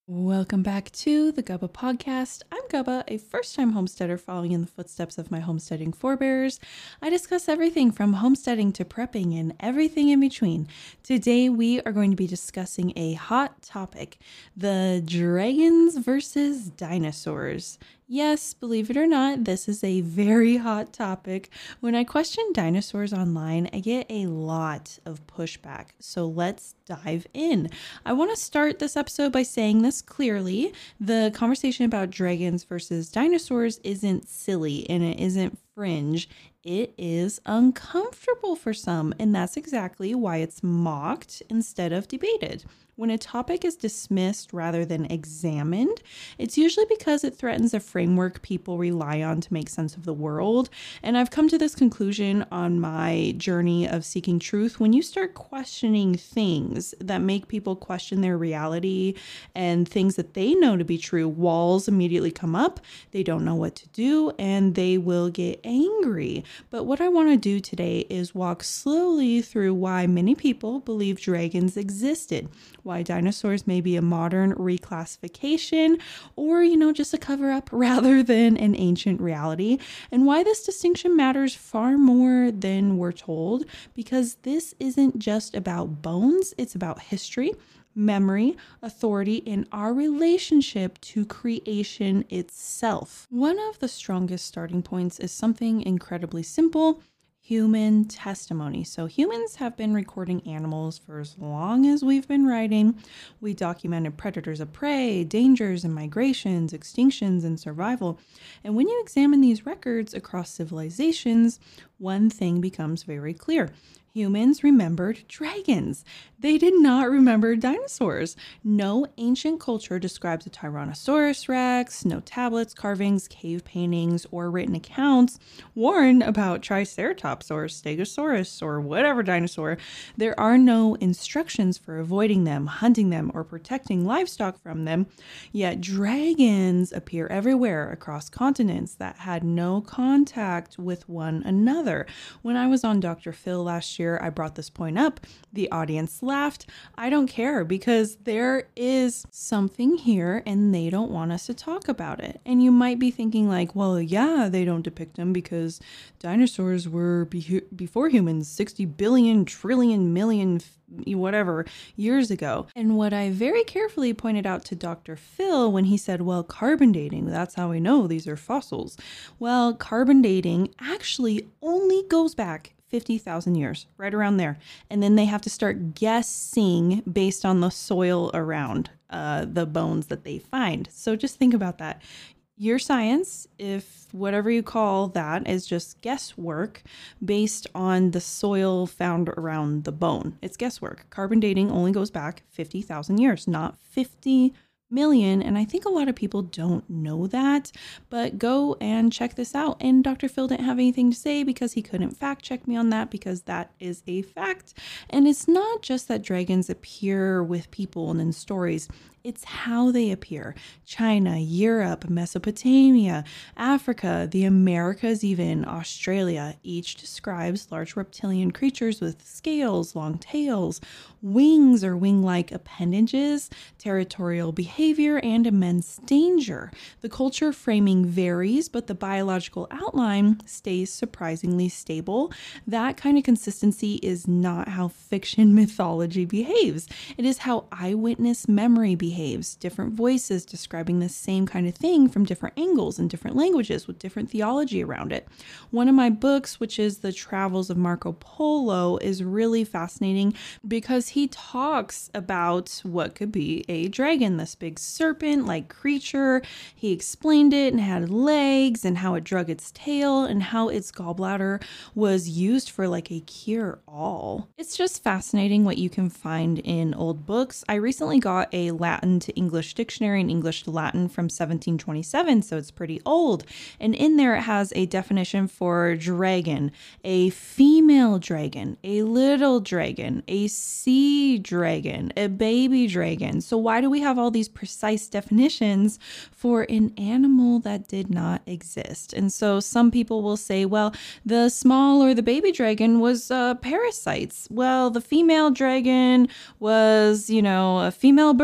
Welcome back to the Gubba Podcast. I'm Gubba, a first-time homesteader following in the footsteps of my homesteading forebears. I discuss everything from homesteading to prepping and everything in between. Today we are going to be discussing a hot topic, the dragons versus dinosaurs. Yes, believe it or not, this is a very hot topic. When I question dinosaurs online, I get a lot of pushback. So let's dive in. I want to start this episode by saying this clearly. The conversation about dragons versus dinosaurs isn't silly and it isn't fringe. It is uncomfortable for some, and that's exactly why it's mocked instead of debated. When a topic is dismissed rather than examined, it's usually because it threatens a framework people rely on to make sense of the world. And I've come to this conclusion on my journey of seeking truth. When you start questioning things that make people question their reality and things that they know to be true, walls immediately come up. They don't know what to do and they will get angry. But what I want to do today is walk slowly through why many people believe dragons existed, why dinosaurs may be a modern reclassification or, just a cover up rather than an ancient reality, and why this distinction matters far more than we're told, because this isn't just about bones, it's about history, memory, authority, and our relationship to creation itself. One of the strongest starting points is something incredibly simple: human testimony. So humans have been recording animals for as long as we've been writing. We documented predators of prey, dangers and migrations, extinctions and survival. And when you examine these records across civilizations, one thing becomes very clear. Humans remembered dragons. They did not remember dinosaurs. No ancient culture describes a Tyrannosaurus Rex, no tablets, carvings, cave paintings, or written accounts warn about Triceratops or Stegosaurus or whatever dinosaur. There are no instructions for avoiding them, hunting them, or protecting livestock from them. Yet dragons appear everywhere across continents that had no contact with one another. When I was on Dr. Phil last year, I brought this point up. The audience laughed. I don't care, because there is something here and they don't want us to talk about it. And you might be thinking like, well, yeah, they don't depict them because dinosaurs were before humans 60 billion, trillion, million, whatever years ago. And what I very carefully pointed out to Dr. Phil when he said, well, carbon dating, that's how we know these are fossils. Well, carbon dating actually only goes back 50,000 years, right around there. And then they have to start guessing based on the soil around the bones that they find. So just think about that. Your science, if whatever you call that, is just guesswork based on the soil found around the bone. It's guesswork. Carbon dating only goes back 50,000 years, not 50 million. And I think a lot of people don't know that, but go and check this out. And Dr. Phil didn't have anything to say because he couldn't fact check me on that, because that is a fact. And it's not just that dragons appear with people and in stories. It's how they appear. China, Europe, Mesopotamia, Africa, the Americas, even Australia, each describes large reptilian creatures with scales, long tails, wings or wing-like appendages, territorial behavior, and immense danger. The culture framing varies, but the biological outline stays surprisingly stable. That kind of consistency is not how fiction mythology behaves. It is how eyewitness memory behaves. Different voices describing the same kind of thing from different angles and different languages with different theology around it. One of my books, which is The Travels of Marco Polo, is really fascinating because he talks about what could be a dragon, this big serpent-like creature. He explained it and had legs and how it drug its tail and how its gallbladder was used for like a cure-all. It's just fascinating what you can find in old books. I recently got a Latin to English dictionary and English to Latin from 1727, so it's pretty old. And in there it has a definition for dragon: a female dragon, a little dragon, a sea dragon, a baby dragon. So why do we have all these precise definitions for an animal that did not exist? And so some people will say, well, the small or the baby dragon was parasites. Well, the female dragon was, a female bird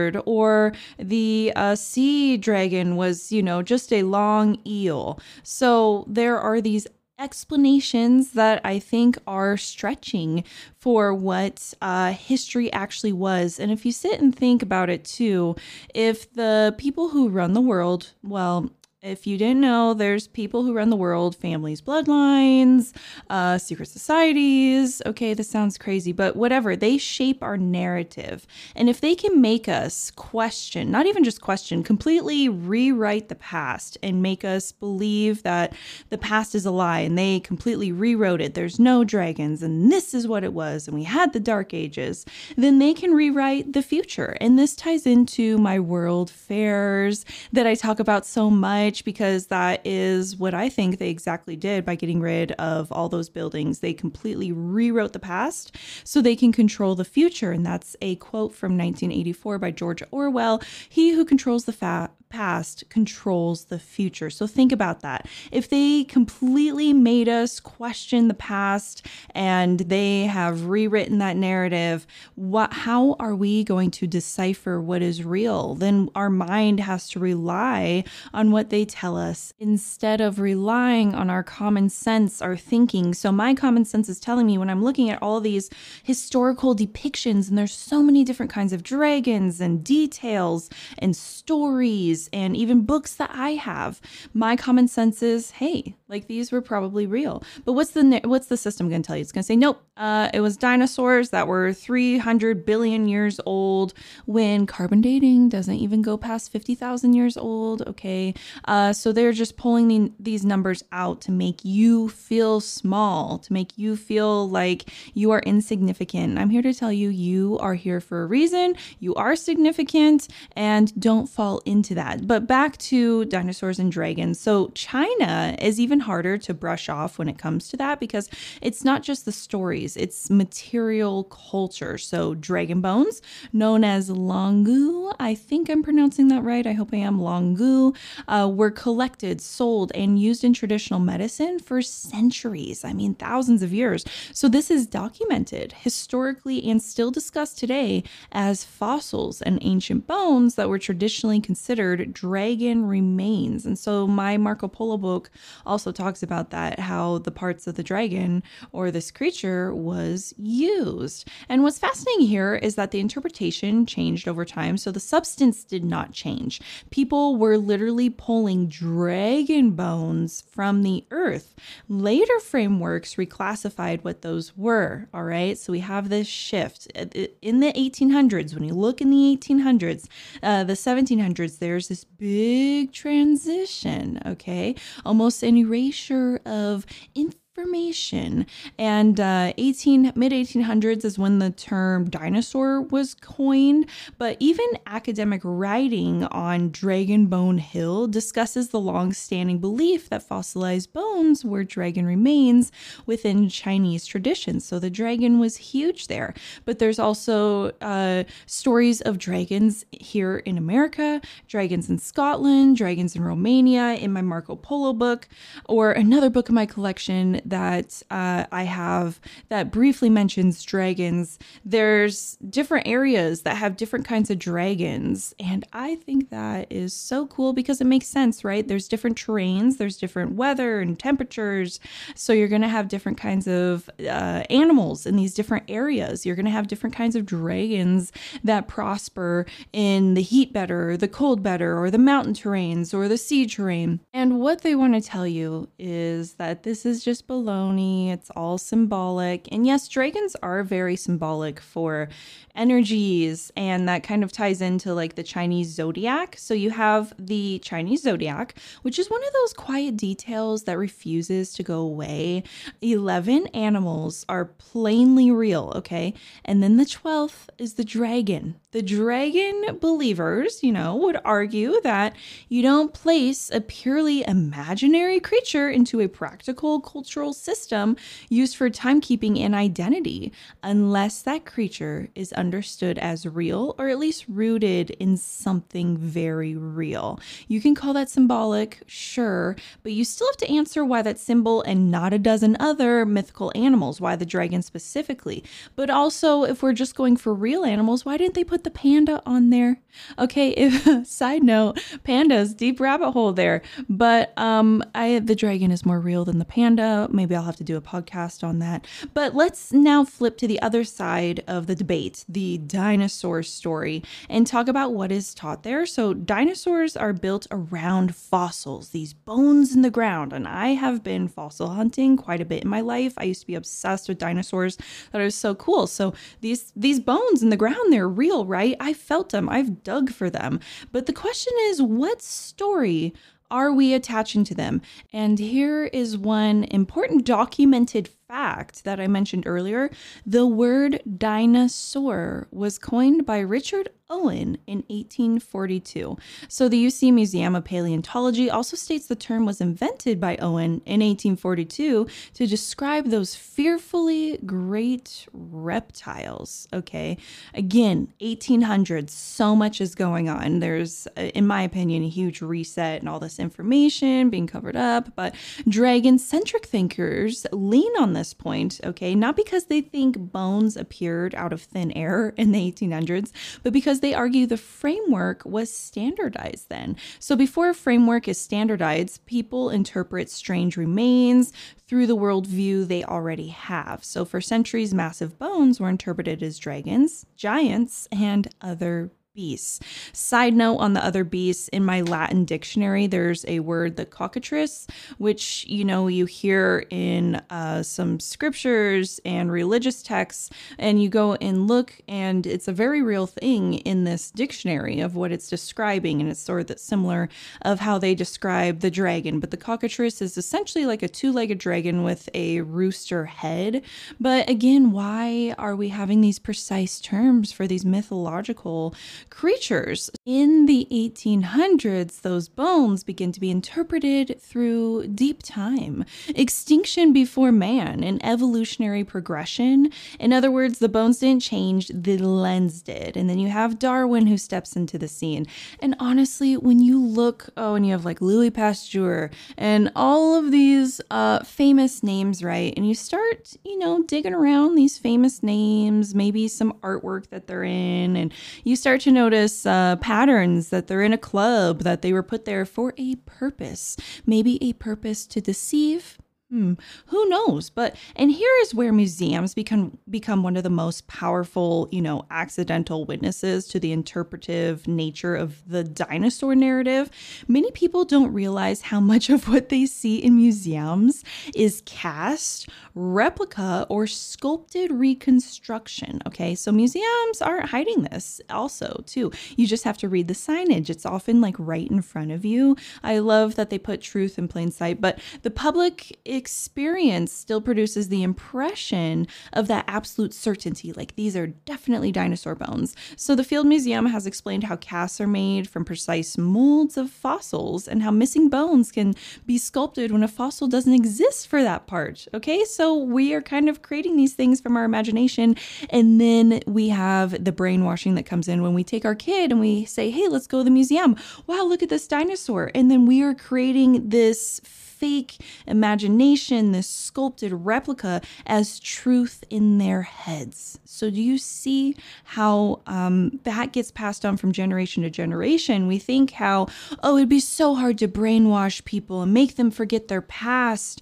lizard, or the sea dragon was, just a long eel. So there are these explanations that I think are stretching for what history actually was. And if you sit and think about it too, if the people who run the world, well, if you didn't know, there's people who run the world, families, bloodlines, secret societies. Okay, this sounds crazy, but whatever. They shape our narrative. And if they can make us question, not even just question, completely rewrite the past and make us believe that the past is a lie, and they completely rewrote it, there's no dragons and this is what it was, and we had the Dark Ages, then they can rewrite the future. And this ties into my world fairs that I talk about so much, because that is what I think they exactly did by getting rid of all those buildings. They completely rewrote the past so they can control the future. And that's a quote from 1984 by George Orwell. He who controls the past controls the future. So think about that. If they completely made us question the past and they have rewritten that narrative, how are we going to decipher what is real? Then our mind has to rely on what they tell us instead of relying on our common sense, our thinking. So my common sense is telling me, when I'm looking at all these historical depictions, and there's so many different kinds of dragons and details and stories and even books that I have, my common sense is, hey, like these were probably real. But what's the system going to tell you? It's going to say, nope, it was dinosaurs that were 300 billion years old, when carbon dating doesn't even go past 50,000 years old. Okay. So they're just pulling these numbers out to make you feel small, to make you feel like you are insignificant. I'm here to tell you, you are here for a reason. You are significant, and don't fall into that. But back to dinosaurs and dragons. So China is even harder to brush off when it comes to that, because it's not just the stories, it's material culture. So dragon bones, known as Longu, I think I'm pronouncing that right. I hope I am. Longu, were collected, sold, and used in traditional medicine for centuries. I mean, thousands of years. So this is documented historically and still discussed today as fossils and ancient bones that were traditionally considered dragon remains. And so my Marco Polo book also talks about that, how the parts of the dragon or this creature was used. And what's fascinating here is that the interpretation changed over time. So the substance did not change. People were literally pulling dragon bones from the earth. Later frameworks reclassified what those were. All right. So we have this shift in the 1800s. When you look in the 1800s, the 1700s, there's this big transition. Okay. Almost an erasure of information. And mid 1800s is when the term dinosaur was coined. But even academic writing on Dragon Bone Hill discusses the long-standing belief that fossilized bones were dragon remains within Chinese tradition. So the dragon was huge there. But there's also stories of dragons here in America, dragons in Scotland, dragons in Romania, in my Marco Polo book, or another book in my collection that I have that briefly mentions dragons. There's different areas that have different kinds of dragons. And I think that is so cool because it makes sense, right? There's different terrains, there's different weather and temperatures. So you're going to have different kinds of animals in these different areas. You're going to have different kinds of dragons that prosper in the heat better, the cold better, or the mountain terrains, or the sea terrain. And what they want to tell you is that this is just baloney. It's all symbolic. And yes, dragons are very symbolic for energies, and that kind of ties into like the Chinese zodiac. So you have the Chinese zodiac, which is one of those quiet details that refuses to go away. 11 animals are plainly real, okay? And then the 12th is the dragon. The dragon believers, would argue that you don't place a purely imaginary creature into a practical cultural cultural system used for timekeeping and identity, unless that creature is understood as real or at least rooted in something very real. You can call that symbolic, sure, but you still have to answer why that symbol and not a dozen other mythical animals, why the dragon specifically. But also, if we're just going for real animals, why didn't they put the panda on there? Okay, if side note, pandas, deep rabbit hole there. But the dragon is more real than the panda. Maybe I'll have to do a podcast on that. But let's now flip to the other side of the debate, the dinosaur story, and talk about what is taught there. So dinosaurs are built around fossils, these bones in the ground. And I have been fossil hunting quite a bit in my life. I used to be obsessed with dinosaurs. That was so cool. So these bones in the ground, they're real, right? I felt them. I've dug for them. But the question is, what story are we attaching to them? And here is one important documented fact that I mentioned earlier. The word dinosaur was coined by Richard Owen in 1842. So the UC Museum of Paleontology also states the term was invented by Owen in 1842 to describe those fearfully great reptiles. Okay. Again, 1800s, so much is going on. There's, in my opinion, a huge reset and all this information being covered up, but dragon-centric thinkers lean on this point, okay, not because they think bones appeared out of thin air in the 1800s, but because they argue the framework was standardized then. So before a framework is standardized, people interpret strange remains through the worldview they already have. So for centuries, massive bones were interpreted as dragons, giants, and other beasts. Side note on the other beasts, in my Latin dictionary, there's a word, the cockatrice, which, you hear in some scriptures and religious texts, and you go and look, and it's a very real thing in this dictionary of what it's describing, and it's sort of similar of how they describe the dragon. But the cockatrice is essentially like a two-legged dragon with a rooster head. But again, why are we having these precise terms for these mythological creatures? In the 1800s, those bones begin to be interpreted through deep time, extinction before man, and evolutionary progression. In other words, the bones didn't change, the lens did. And then you have Darwin who steps into the scene. And honestly, when you look, and you have like Louis Pasteur and all of these famous names, right? And you start, digging around these famous names, maybe some artwork that they're in, and you start to notice patterns that they're in a club, that they were put there for a purpose, maybe a purpose to deceive. Who knows? And here is where museums become one of the most powerful, accidental witnesses to the interpretive nature of the dinosaur narrative. Many people don't realize how much of what they see in museums is cast, replica, or sculpted reconstruction. Okay, so museums aren't hiding this also, too. You just have to read the signage. It's often like right in front of you. I love that they put truth in plain sight, but the public experience still produces the impression of that absolute certainty, like these are definitely dinosaur bones. So the Field Museum has explained how casts are made from precise molds of fossils and how missing bones can be sculpted when a fossil doesn't exist for that part. Okay, so we are kind of creating these things from our imagination, and then we have the brainwashing that comes in when we take our kid and we say, hey, let's go to the museum. Wow, look at this dinosaur. And then we are creating this fake imagination, this sculpted replica as truth in their heads. So do you see how that gets passed on from generation to generation? We think how, it'd be so hard to brainwash people and make them forget their past.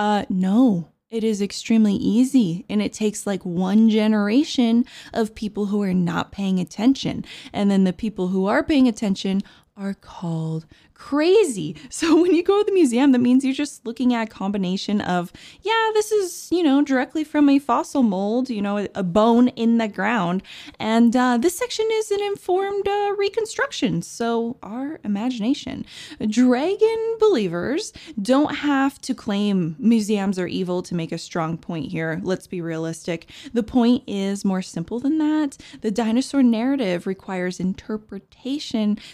No. It is extremely easy, and it takes like one generation of people who are not paying attention. And then the people who are paying attention are called crazy. So when you go to the museum, that means you're just looking at a combination of, this is, directly from a fossil mold, a bone in the ground. And this section is an informed reconstruction. So our imagination. Dragon believers don't have to claim museums are evil to make a strong point here. Let's be realistic. The point is more simple than that. The dinosaur narrative requires interpretation stacked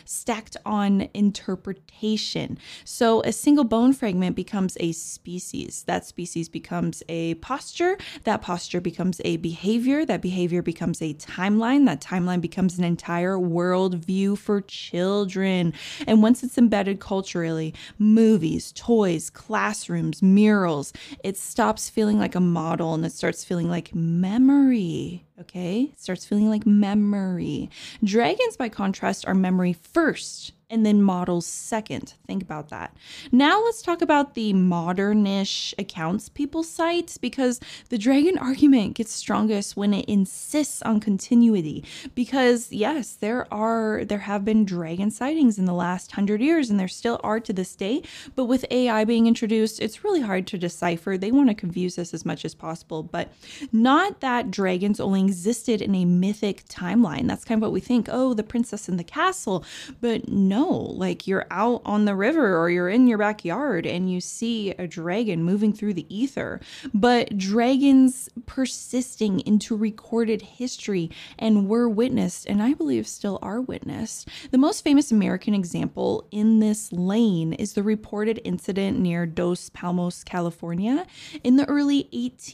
effect on interpretation. So a single bone fragment becomes a species. That species becomes a posture. That posture becomes a behavior. That behavior becomes a timeline. That timeline becomes an entire worldview for children. And once it's embedded culturally, movies, toys, classrooms, murals, it stops feeling like a model and it starts feeling like memory. Okay? It starts feeling like memory. Dragons, by contrast, are memory first and then models second. Think about that. Now let's talk about the modernish accounts people cite, because the dragon argument gets strongest when it insists on continuity. Because yes, there have been dragon sightings in the last 100 years, and there still are to this day. But with AI being introduced, it's really hard to decipher. They want to confuse us as much as possible, but not that dragons only existed in a mythic timeline. That's kind of what we think. Oh, the princess in the castle. But no, like you're out on the river or you're in your backyard and you see a dragon moving through the ether. But dragons persisting into recorded history and were witnessed, and I believe still are witnessed. The most famous American example in this lane is the reported incident near Dos Palmos, California in the early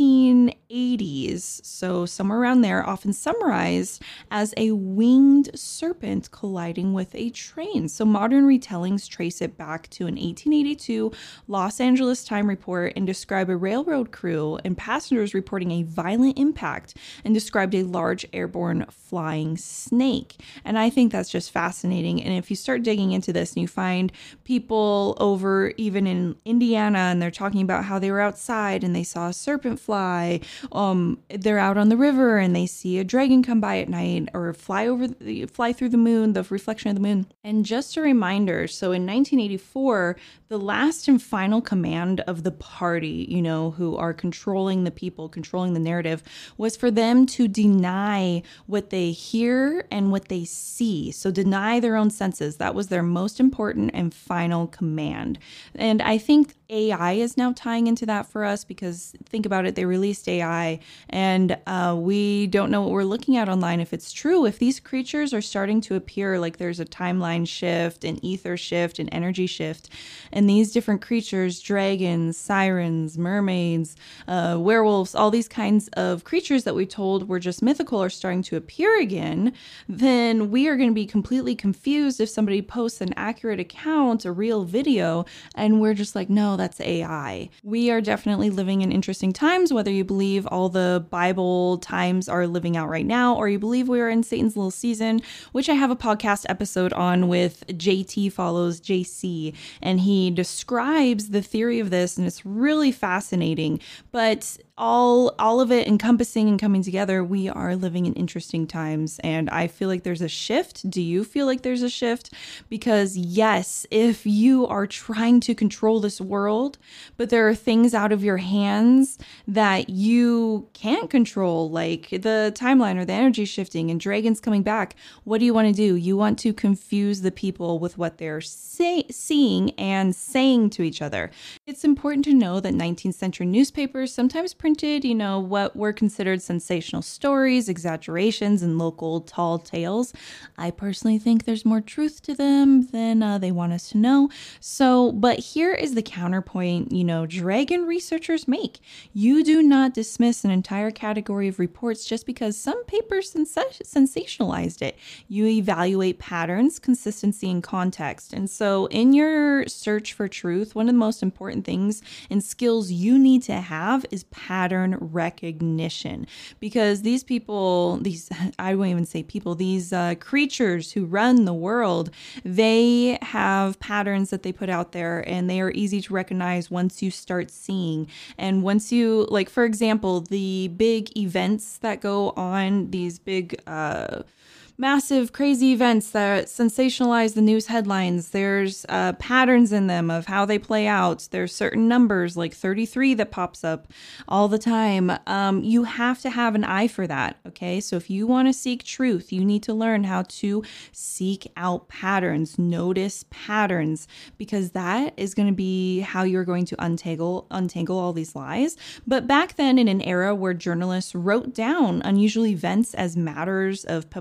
1880s. So somewhere around there, often summarized as a winged serpent colliding with a train. So modern retellings trace it back to an 1882 Los Angeles Times report and describe a railroad crew and passengers reporting a violent impact, and described a large airborne flying snake. And I think that's just fascinating. And if you start digging into this and you find people over even in Indiana and they're talking about how they were outside and they saw a serpent fly, they're out on the river and they see a dragon come by at night or fly through the moon, the reflection of the moon. And just a reminder, so in 1984, the last and final command of the party, who are controlling the people, controlling the narrative, was for them to deny what they hear and what they see. So deny their own senses. That was their most important and final command. And I think AI is now tying into that for us, because think about it, they released AI and we don't know what we're looking at online if it's true. If these creatures are starting to appear, like there's a timeline shift, an ether shift, an energy shift, and these different creatures, dragons, sirens, mermaids, werewolves, all these kinds of creatures that we told were just mythical are starting to appear again, then we are going to be completely confused if somebody posts an accurate account, a real video, and we're just like, no, that's AI. We are definitely living in interesting times, whether you believe all the Bible times are living out right now, or you believe we are in Satan's little season, which I have a podcast episode on with JT Follows JC, and he describes the theory of this, and it's really fascinating. But all of it encompassing and coming together, we are living in interesting times, and I feel like there's a shift. Do you feel like there's a shift? Because yes, if you are trying to control this world, but there are things out of your hands that you can't control, like the timeline or the energy shifting and dragons coming back, what do you want to do? You want to confuse the people with what they're seeing and saying to each other. It's important to know that 19th century newspapers sometimes printed, what were considered sensational stories, exaggerations, and local tall tales. I personally think there's more truth to them than they want us to know. So, but here is the counterpoint, dragon researchers make. You do not dismiss an entire category of reports just because some papers sensationalized it. You evaluate patterns, consistency, and context. And so in your search for truth, one of the most important things and skills you need to have is pattern recognition, because these people, I won't even say people, these creatures who run the world, they have patterns that they put out there, and they are easy to recognize once you start seeing. And once you, like, for example, the big events that go on, these big massive, crazy events that sensationalize the news headlines. There's patterns in them of how they play out. There's certain numbers like 33 that pops up all the time. You have to have an eye for that, okay? So if you want to seek truth, you need to learn how to seek out patterns, notice patterns, because that is going to be how you're going to untangle all these lies. But back then, in an era where journalists wrote down unusual events as matters of public curiosity,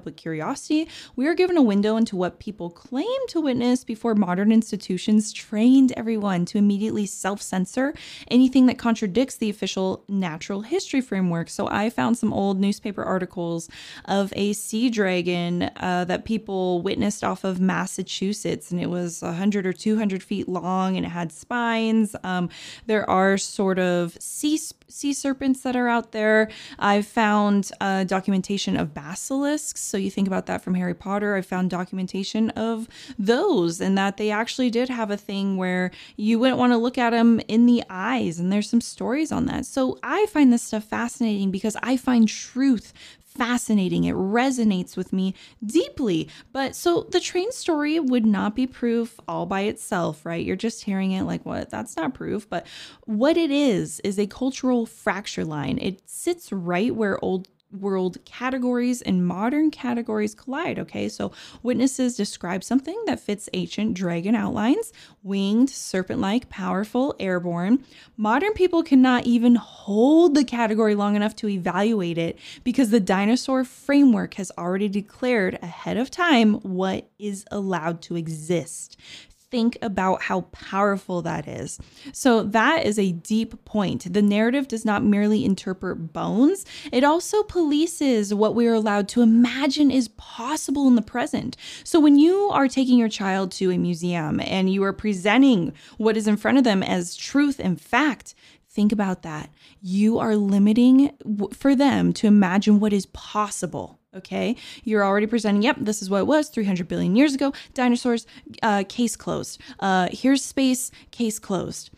curiosity, we are given a window into what people claim to witness before modern institutions trained everyone to immediately self-censor anything that contradicts the official natural history framework. So I found some old newspaper articles of a sea dragon that people witnessed off of Massachusetts, and it was 100 or 200 feet long, and it had spines. There are sort of sea serpents that are out there. I've found documentation of basilisks. So you think about that from Harry Potter. I found documentation of those, and that they actually did have a thing where you wouldn't want to look at them in the eyes. And there's some stories on that. So I find this stuff fascinating because I find truth fascinating. It resonates with me deeply. But so the train story would not be proof all by itself, right? You're just hearing it like, what? That's not proof. But what it is a cultural fracture line. It sits right where old world categories and modern categories collide. Okay, so witnesses describe something that fits ancient dragon outlines: winged, serpent-like, powerful, airborne. Modern people cannot even hold the category long enough to evaluate it because the dinosaur framework has already declared ahead of time what is allowed to exist. Think about how powerful that is. So that is a deep point. The narrative does not merely interpret bones, it also polices what we are allowed to imagine is possible in the present. So when you are taking your child to a museum and you are presenting what is in front of them as truth and fact, think about that. You are limiting for them to imagine what is possible. Okay, you're already presenting, yep, this is what it was 300 billion years ago. Dinosaurs, case closed. Here's space, case closed.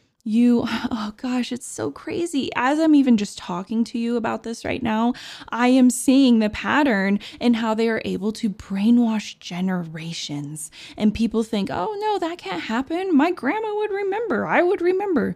Oh gosh, it's so crazy. As I'm even just talking to you about this right now, I am seeing the pattern in how they are able to brainwash generations. And people think, oh no, that can't happen. My grandma would remember. I would remember.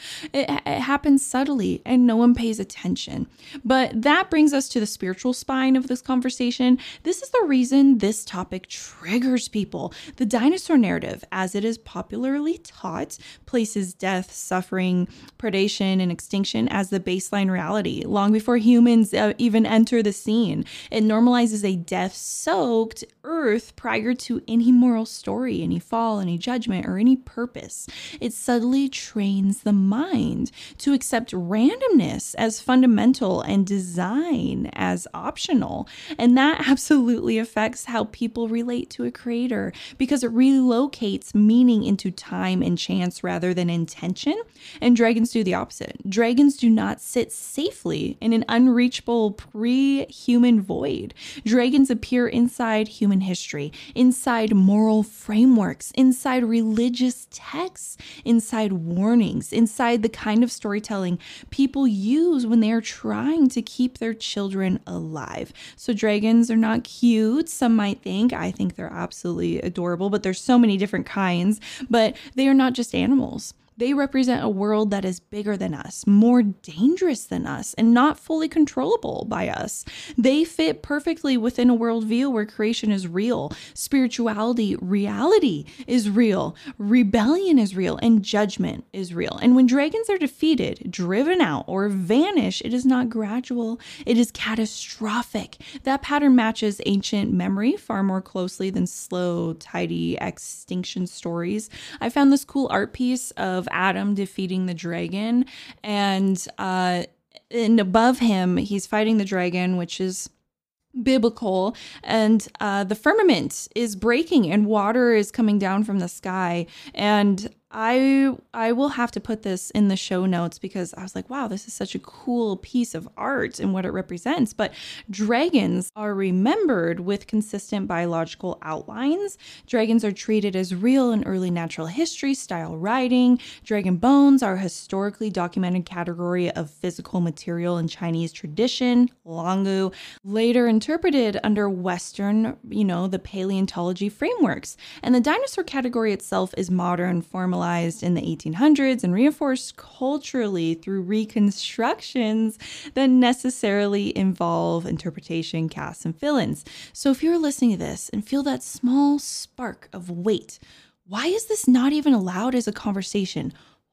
It happens subtly and no one pays attention. But that brings us to the spiritual spine of this conversation. This is the reason this topic triggers people. The dinosaur narrative, as it is popularly taught, places death, suffering, predation, and extinction as the baseline reality long before humans even enter the scene. It normalizes a death-soaked earth prior to any moral story, any fall, any judgment, or any purpose. It subtly trains the mind to accept randomness as fundamental and design as optional. And that absolutely affects how people relate to a creator because it relocates meaning into time and chance rather than intention. And dragons do the opposite. Dragons do not sit safely in an unreachable pre-human void. Dragons appear inside human history, inside moral frameworks, inside religious texts, inside warnings, inside the kind of storytelling people use when they are trying to keep their children alive. So dragons are not cute, some might think. I think they're absolutely adorable, but there's so many different kinds. But they are not just animals. They represent a world that is bigger than us, more dangerous than us, and not fully controllable by us. They fit perfectly within a worldview where creation is real, spirituality, reality is real, rebellion is real, and judgment is real. And when dragons are defeated, driven out, or vanish, it is not gradual, it is catastrophic. That pattern matches ancient memory far more closely than slow, tidy extinction stories. I found this cool art piece of Adam defeating the dragon, and above him he's fighting the dragon, which is biblical, and the firmament is breaking and water is coming down from the sky. And I will have to put this in the show notes because I was like, wow, this is such a cool piece of art and what it represents. But dragons are remembered with consistent biological outlines. Dragons are treated as real in early natural history style writing. Dragon bones are a historically documented category of physical material in Chinese tradition, Langu, later interpreted under Western, the paleontology frameworks. And the dinosaur category itself is modern, formalized in the 1800s and reinforced culturally through reconstructions that necessarily involve interpretation, casts, and fill-ins. So if you're listening to this and feel that small spark of wait, why is this not even allowed as a conversation?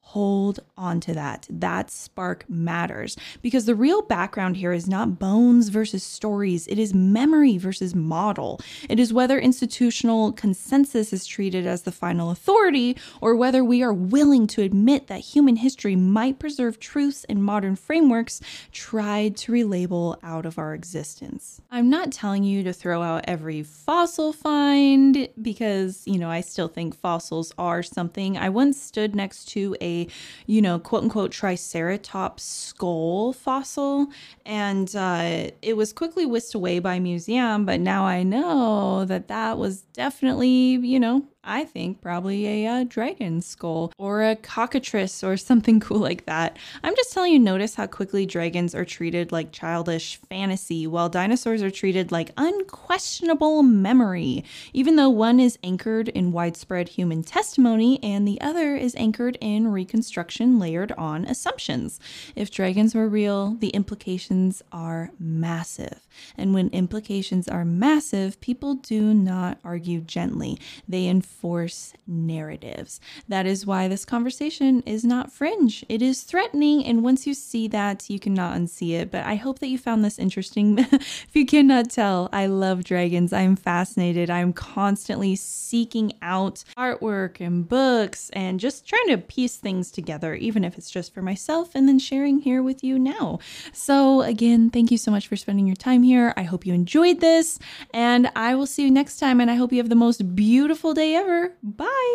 Hold on to that. That spark matters because the real background here is not bones versus stories. It is memory versus model. It is whether institutional consensus is treated as the final authority or whether we are willing to admit that human history might preserve truths and modern frameworks tried to relabel out of our existence. I'm not telling you to throw out every fossil find because, I still think fossils are something. I once stood next to a quote unquote triceratops skull fossil, and it was quickly whisked away by a museum. But now I know that was definitely, I think probably a dragon skull or a cockatrice or something cool like that. I'm just telling you, notice how quickly dragons are treated like childish fantasy, while dinosaurs are treated like unquestionable memory, even though one is anchored in widespread human testimony and the other is anchored in reconstruction layered on assumptions. If dragons were real, the implications are massive. And when implications are massive, people do not argue gently. They enforce narratives. That is why this conversation is not fringe. It is threatening, and once you see that, you cannot unsee it. But I hope that you found this interesting. If you cannot tell, I love dragons. I'm fascinated. I'm constantly seeking out artwork and books and just trying to piece things together, even if it's just for myself, and then sharing here with you now. So again, thank you so much for spending your time here. I hope you enjoyed this, and I will see you next time, and I hope you have the most beautiful day ever. Bye.